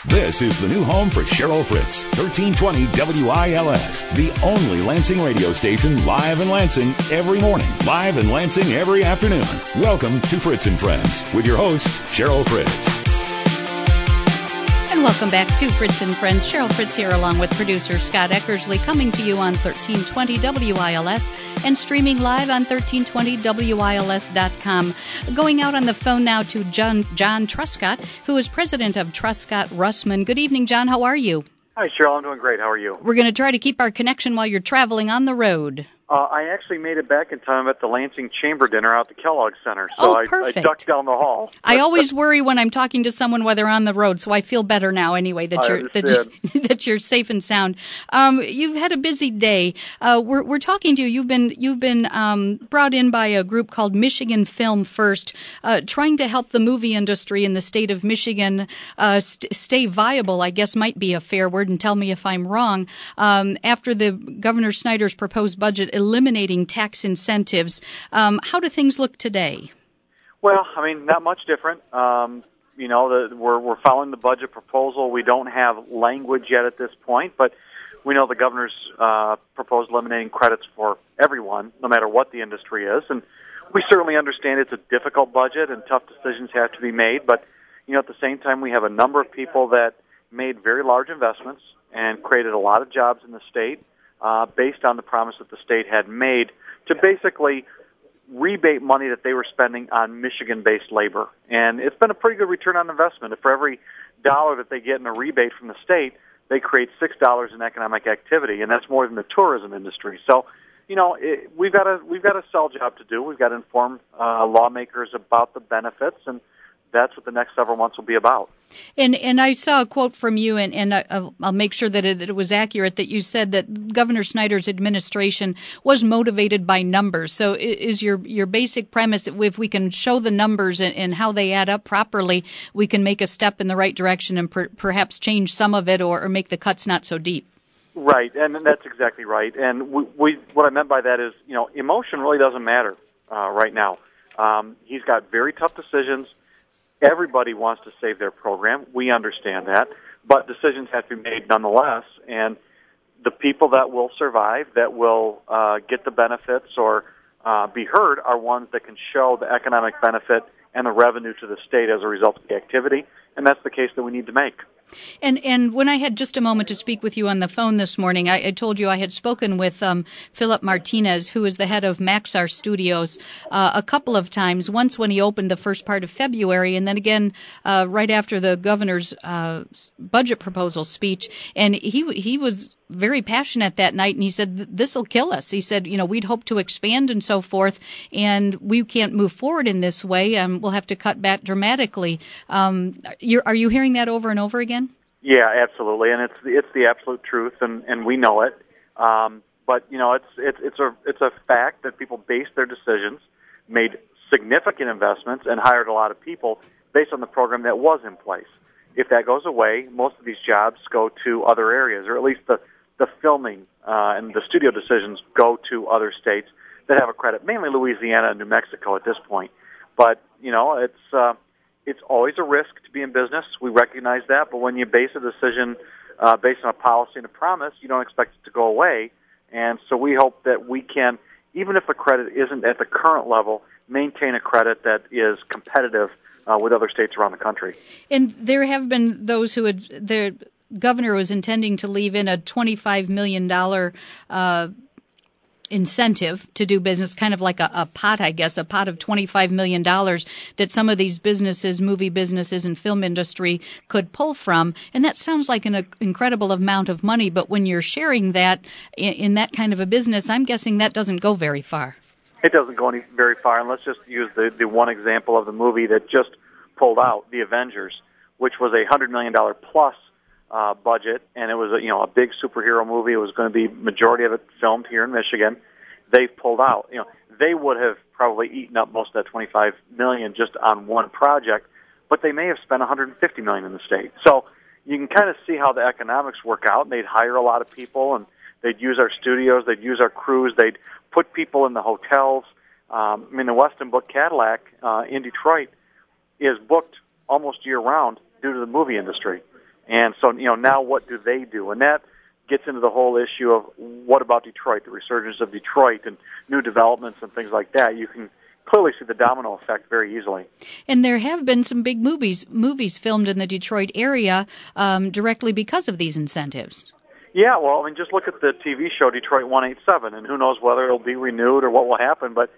This is the new home for Cheryl Fritz, 1320 WILS, the only Lansing radio station live in Lansing every morning, live in Lansing every afternoon. Welcome to Fritz and Friends with your host, Cheryl Fritz. And welcome back to Fritz and Friends. Cheryl Fritz here along with producer Scott Eckersley, coming to you on 1320 WILS and streaming live on 1320WILS.com. Going out on the phone now to John Truscott, who is president of Truscott Russman. Good evening, John. How are you? Hi, Cheryl. I'm doing great. How are you? We're going to try to keep our connection while you're traveling on the road. I actually made it back in time at the Lansing Chamber Dinner out at the Kellogg Center, so I ducked down the hall. I always worry when I'm talking to someone while they're on the road, so I feel better now anyway that you're safe and sound. You've had a busy day. We're talking to you. You've been brought in by a group called Michigan Film First, trying to help the movie industry in the state of Michigan stay viable, I guess might be a fair word, and tell me if I'm wrong. After the Governor Snyder's proposed budget eliminating tax incentives, how do things look today? Well, I mean, not much different. We're following the budget proposal. We don't have language yet at this point, but we know the governor's proposed eliminating credits for everyone, no matter what the industry is. And we certainly understand it's a difficult budget and tough decisions have to be made. But, at the same time, we have a number of people that made very large investments and created a lot of jobs in the state, based on the promise that the state had made to basically rebate money that they were spending on Michigan-based labor. And it's been a pretty good return on investment. For every dollar that they get in a rebate from the state, they create $6 in economic activity, and that's more than the tourism industry. So, we've got a sell job to do. We've got to inform lawmakers about the benefits, and that's what the next several months will be about. And I saw a quote from you, and I'll make sure that it was accurate, that you said that Governor Snyder's administration was motivated by numbers. So is your basic premise that if we can show the numbers and how they add up properly, we can make a step in the right direction and perhaps change some of it or make the cuts not so deep? Right, and that's exactly right. And what I meant by that is, emotion really doesn't matter right now. He's got very tough decisions. Everybody wants to save their program. We understand that. But decisions have to be made nonetheless. And the people that will survive, that will get the benefits or be heard, are ones that can show the economic benefit and the revenue to the state as a result of the activity. And that's the case that we need to make. And when I had just a moment to speak with you on the phone this morning, I told you I had spoken with Philip Martinez, who is the head of Maxar Studios, a couple of times, once when he opened the first part of February, and then again right after the governor's budget proposal speech. And he was very passionate that night, and he said, this will kill us. He said, we'd hope to expand and so forth, and we can't move forward in this way. We'll have to cut back dramatically. Are you hearing that over and over again? Yeah, absolutely, and it's the absolute truth, and we know it. But it's a fact that people based their decisions, made significant investments, and hired a lot of people based on the program that was in place. If that goes away, most of these jobs go to other areas, or at least the filming and the studio decisions go to other states that have a credit, mainly Louisiana and New Mexico at this point. But it's always a risk to be in business. We recognize that, but when you base a decision based on a policy and a promise, you don't expect it to go away. And so we hope that we can, even if the credit isn't at the current level, maintain a credit that is competitive with other states around the country. And there have been those who the governor was intending to leave in a $25 million incentive to do business, kind of like a pot, I guess, a pot of $25 million that some of these businesses, movie businesses and film industry could pull from. And that sounds like an incredible amount of money, but when you're sharing that in that kind of a business, I'm guessing that doesn't go very far. It doesn't go very far, and let's just use the one example of the movie that just pulled out, The Avengers, which was a $100 million plus budget, and it was a big superhero movie. It was going to be majority of it filmed here in Michigan. They've pulled out. They would have probably eaten up most of that $25 million just on one project, but they may have spent $150 million in the state. So you can kind of see how the economics work out. They'd hire a lot of people, and they'd use our studios, they'd use our crews, they'd put people in the hotels. The Westin Book Cadillac in Detroit is booked almost year-round due to the movie industry. And so, now what do they do? And that gets into the whole issue of what about Detroit, the resurgence of Detroit and new developments and things like that. You can clearly see the domino effect very easily. And there have been some big movies filmed in the Detroit area directly because of these incentives. Yeah, well, just look at the TV show Detroit 187, and who knows whether it'll be renewed or what will happen. But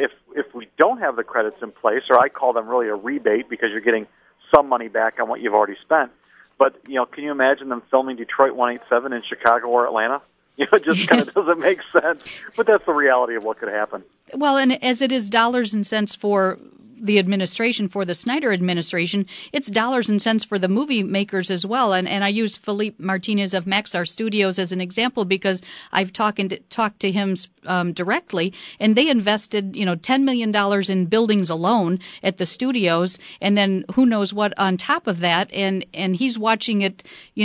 if we don't have the credits in place, or I call them really a rebate because you're getting some money back on what you've already spent. But, can you imagine them filming Detroit 187 in Chicago or Atlanta? It just kind of doesn't make sense. But that's the reality of what could happen. Well, and as it is dollars and cents for the administration, for the Snyder administration, it's dollars and cents for the movie makers as well. And I use Philippe Martinez of Maxar Studios as an example because I've talked to him directly, and they invested, $10 million in buildings alone at the studios, and then who knows what on top of that. And he's watching it,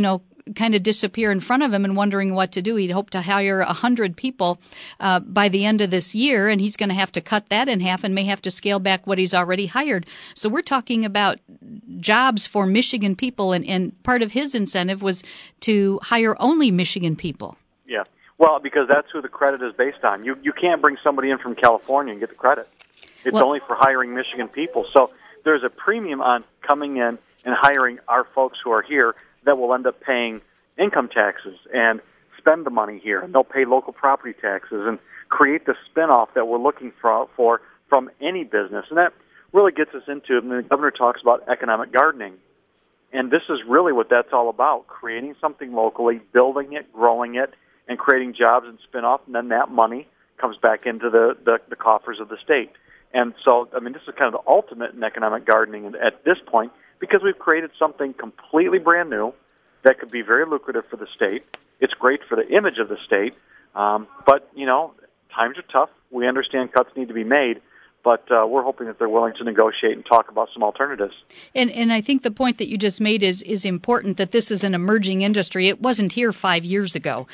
kind of disappear in front of him and wondering what to do. He'd hoped to hire 100 people by the end of this year, and he's going to have to cut that in half and may have to scale back what he's already hired. So we're talking about jobs for Michigan people, and part of his incentive was to hire only Michigan people. Yeah, well, because that's who the credit is based on. You can't bring somebody in from California and get the credit. It's only for hiring Michigan people. So there's a premium on coming in and hiring our folks who are here that will end up paying income taxes and spend the money here. And they'll pay local property taxes and create the spinoff that we're looking for from any business. And that really gets us into, and the governor talks about economic gardening. And this is really what that's all about, creating something locally, building it, growing it, and creating jobs and spinoff, and then that money comes back into the coffers of the state. And so, this is kind of the ultimate in economic gardening at this point, because we've created something completely brand new that could be very lucrative for the state. It's great for the image of the state, but, times are tough. We understand cuts need to be made, but we're hoping that they're willing to negotiate and talk about some alternatives. And I think the point that you just made is important, that this is an emerging industry. It wasn't here 5 years ago.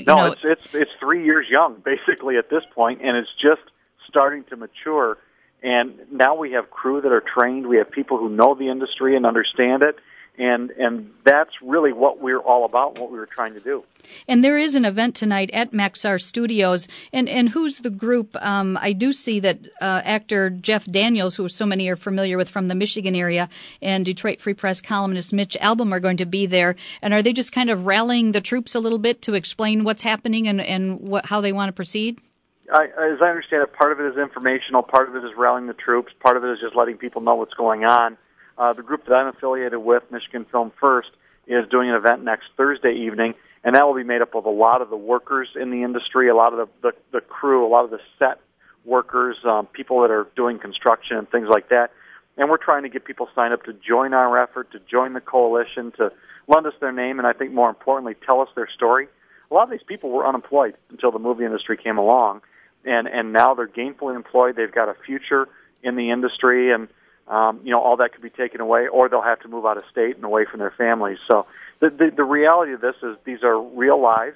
It's 3 years young, basically, at this point, and it's just starting to mature. And now we have crew that are trained. We have people who know the industry and understand it. And that's really what we're all about, what we were trying to do. And there is an event tonight at Maxar Studios. And who's the group? I do see that actor Jeff Daniels, who so many are familiar with from the Michigan area, and Detroit Free Press columnist Mitch Albom are going to be there. And are they just kind of rallying the troops a little bit to explain what's happening and how they want to proceed? As I understand it, part of it is informational, part of it is rallying the troops, part of it is just letting people know what's going on. The group that I'm affiliated with, Michigan Film First, is doing an event next Thursday evening, and that will be made up of a lot of the workers in the industry, a lot of the crew, a lot of the set workers, people that are doing construction and things like that. And we're trying to get people signed up to join our effort, to join the coalition, to lend us their name, and I think more importantly, tell us their story. A lot of these people were unemployed until the movie industry came along. And now they're gainfully employed. They've got a future in the industry, and all that could be taken away, or they'll have to move out of state and away from their families. So the reality of this is these are real lives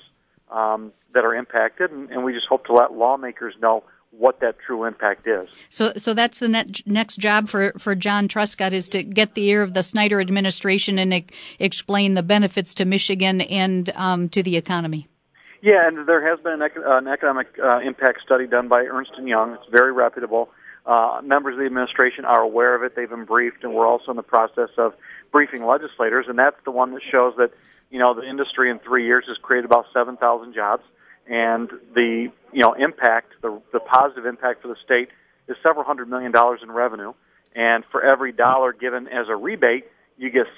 that are impacted, and we just hope to let lawmakers know what that true impact is. So that's the next job for John Truscott, is to get the ear of the Snyder administration and explain the benefits to Michigan and to the economy. Yeah, and there has been an economic impact study done by Ernst & Young. It's very reputable. Members of the administration are aware of it. They've been briefed, and we're also in the process of briefing legislators, and that's the one that shows that, the industry in 3 years has created about 7,000 jobs, and the, impact, the positive impact for the state is several $100 million in revenue, and for every dollar given as a rebate, you get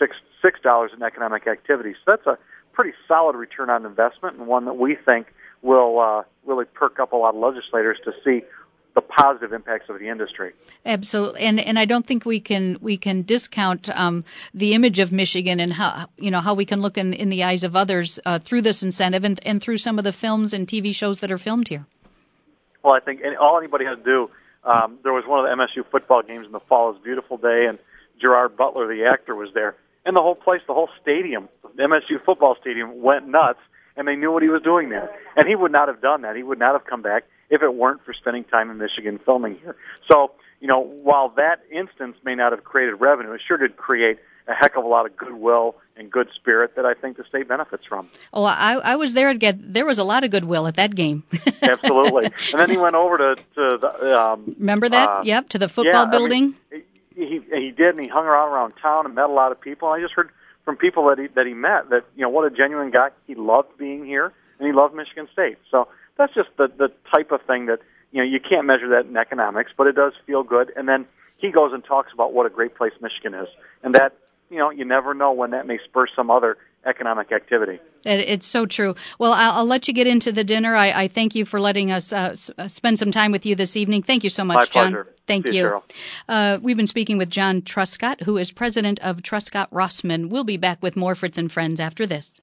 $6 in economic activity. So that's a pretty solid return on investment, and one that we think will really perk up a lot of legislators to see the positive impacts of the industry. Absolutely, and I don't think we can discount the image of Michigan and how we can look in the eyes of others through this incentive and through some of the films and TV shows that are filmed here. Well, I think all anybody has to do. There was one of the MSU football games in the fall. It was a beautiful day, and Gerard Butler, the actor, was there. And the whole place, the whole stadium, the MSU football stadium, went nuts, and they knew what he was doing there. And he would not have done that. He would not have come back if it weren't for spending time in Michigan filming here. So, while that instance may not have created revenue, it sure did create a heck of a lot of goodwill and good spirit that I think the state benefits from. Oh, I was there again. There was a lot of goodwill at that game. Absolutely. And then he went over to the remember that? Yep, to the football building. He did, and he hung around town and met a lot of people. And I just heard from people that he met that, you know, what a genuine guy. He loved being here, and he loved Michigan State. So that's just the type of thing that, you know, you can't measure that in economics, but it does feel good. And then he goes and talks about what a great place Michigan is, and that, you know, you never know when that may spur some other economic activity. It's so true. Well, I'll let you get into the dinner. I thank you for letting us spend some time with you this evening. Thank you so much, John. My pleasure. Thank you. We've been speaking with John Truscott, who is president of Truscott Rossman. We'll be back with more Fritz and Friends after this.